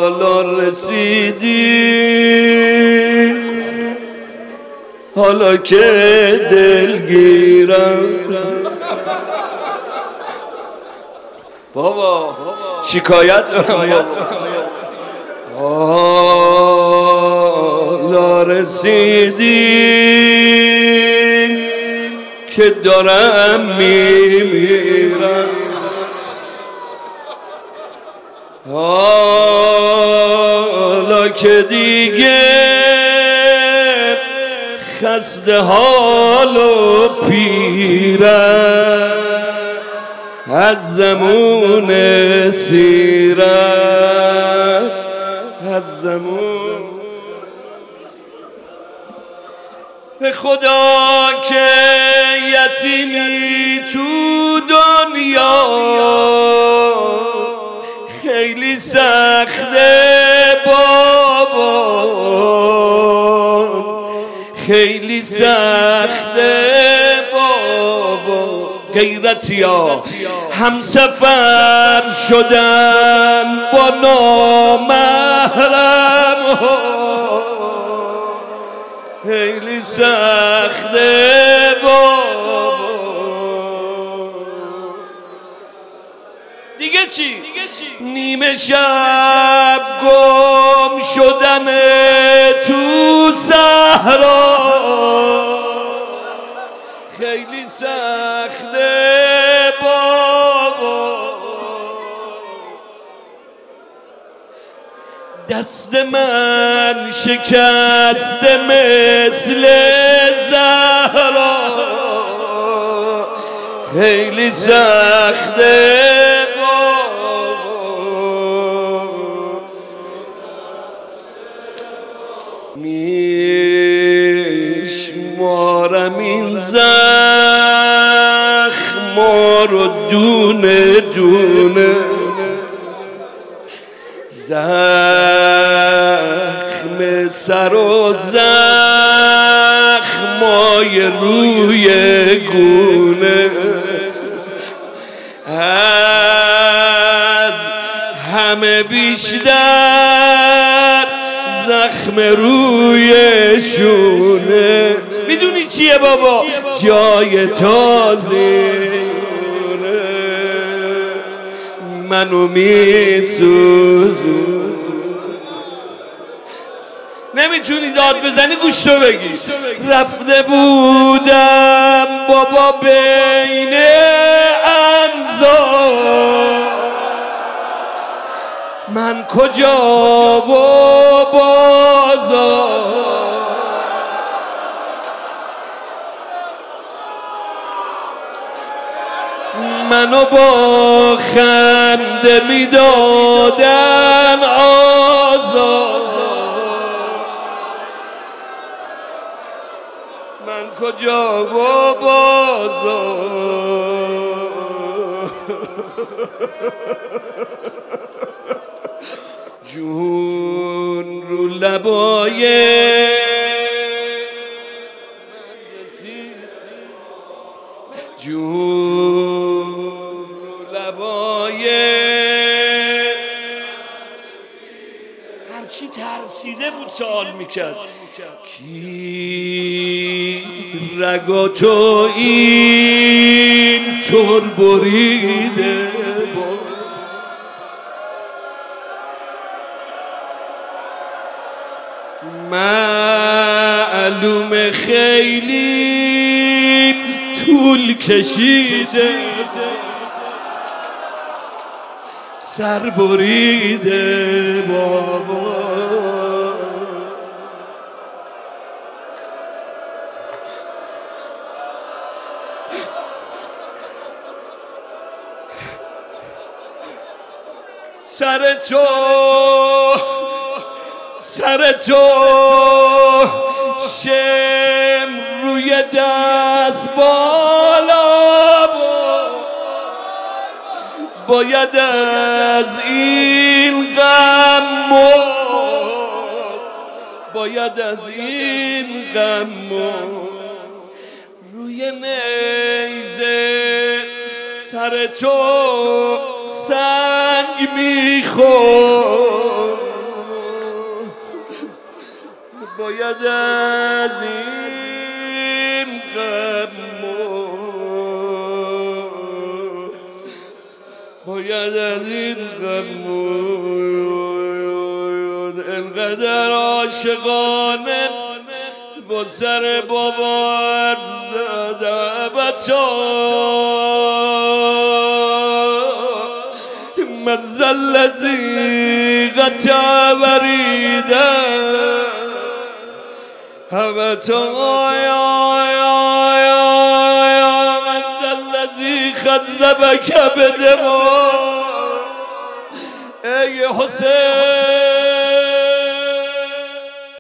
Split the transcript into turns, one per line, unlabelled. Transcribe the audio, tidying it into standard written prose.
حالا رسیدی، حالا که دلگیرم. بابا شکایت دارم. حالا رسیدی که دارم میمیرم. حالا که دیگه خسته حال و پیرم، از زمون سیرت، از زمون به خدا که یتیمی تو دنیا خیلی سخته بابا، خیلی سخته بابا. غیرتیا همسفر شدن با نامحرم، خیلی سخته بابا. دیگه چی؟ نیمه شب گم شدن تو صحرا خیلی سخته بابا. دست من شکسته مثل زهرا خیلی سخته بابا. میشمارم این زخما رو دونه دونه، زخم سر و زخمای روی گونه، از همه بیشتر زخم روی شونه. میدونی چیه بابا؟ جای تازه منو میسوزون. نمیتونی داد بزنی گوش رو بگی. رفته بودم بابا بین انظار، من کجا و بازار، منو با خنده میدادن آزار، من کجا و بازار. جون رو لبای جون رو لبای هرچی ترسیده بود سوال میکرد. کی رگاتو این طور بریده، معلوم خیلی طول کشیده، سر بریده بابا. سر تو شم روی دست بالا، باید از این غم باید از این غم روی نیزه سر تو سنگ میخور. باید از این باید از این انقدر عاشقانه با سر بابا حرف زده من الذي قطع وريده هبتا يا من الذي خذبك بدمه ای حسین